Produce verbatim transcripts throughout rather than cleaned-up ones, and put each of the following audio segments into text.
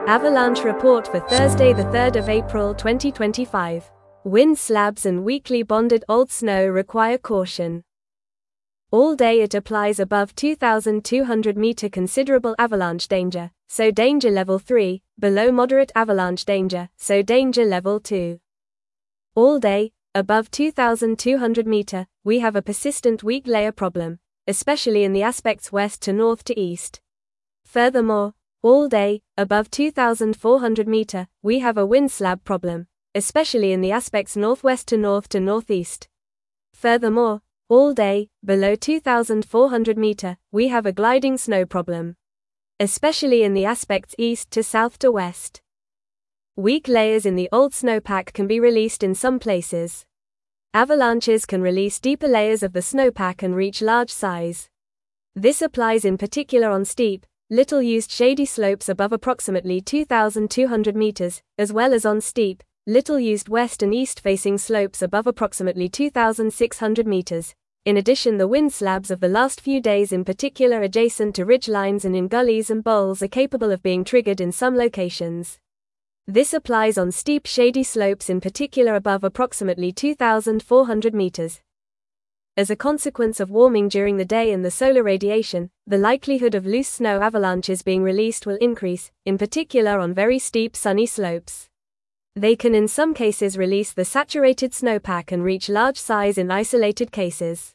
Avalanche report for Thursday the third of April twenty twenty-five. Wind slabs and weakly bonded old snow require caution. All day it applies above two thousand two hundred meter considerable avalanche danger, so danger level three, below moderate avalanche danger, so danger level two. All day, above two thousand two hundred meter, we have a persistent weak layer problem, especially in the aspects west to north to east. Furthermore, all day, above two thousand four hundred meter, we have a wind slab problem, especially in the aspects northwest to north to northeast. Furthermore, all day, below two thousand four hundred meter, we have a gliding snow problem, especially in the aspects east to south to west. Weak layers in the old snowpack can be released in some places. Avalanches can release deeper layers of the snowpack and reach large size. This applies in particular on steep, little used shady slopes above approximately two thousand two hundred meters, as well as on steep, little used west and east facing slopes above approximately two thousand six hundred meters. In addition, the wind slabs of the last few days, in particular adjacent to ridge lines and in gullies and bowls, are capable of being triggered in some locations. This applies on steep shady slopes, in particular above approximately two thousand four hundred meters. As a consequence of warming during the day and the solar radiation, the likelihood of loose snow avalanches being released will increase, in particular on very steep sunny slopes. They can in some cases release the saturated snowpack and reach large size in isolated cases.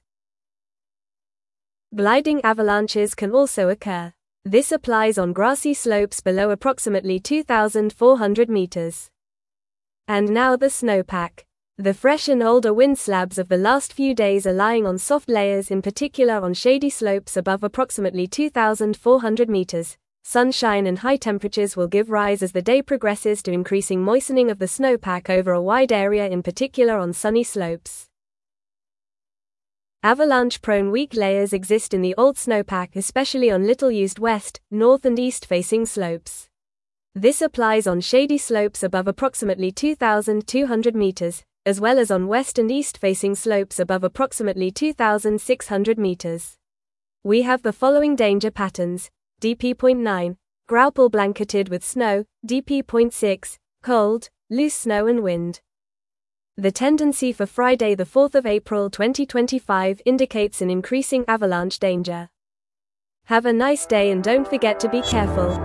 Gliding avalanches can also occur. This applies on grassy slopes below approximately two thousand four hundred meters. And now the snowpack. The fresh and older wind slabs of the last few days are lying on soft layers, in particular on shady slopes above approximately two thousand four hundred meters. Sunshine and high temperatures will give rise as the day progresses to increasing moistening of the snowpack over a wide area, in particular on sunny slopes. Avalanche-prone weak layers exist in the old snowpack, especially on little-used west, north and east-facing slopes. This applies on shady slopes above approximately two thousand two hundred meters, as well as on west and east-facing slopes above approximately two thousand six hundred meters. We have the following danger patterns: D P zero point nine, Graupel blanketed with snow, D P zero point six, cold, loose snow and wind. The tendency for Friday the fourth of April twenty twenty-five indicates an increasing avalanche danger. Have a nice day and don't forget to be careful.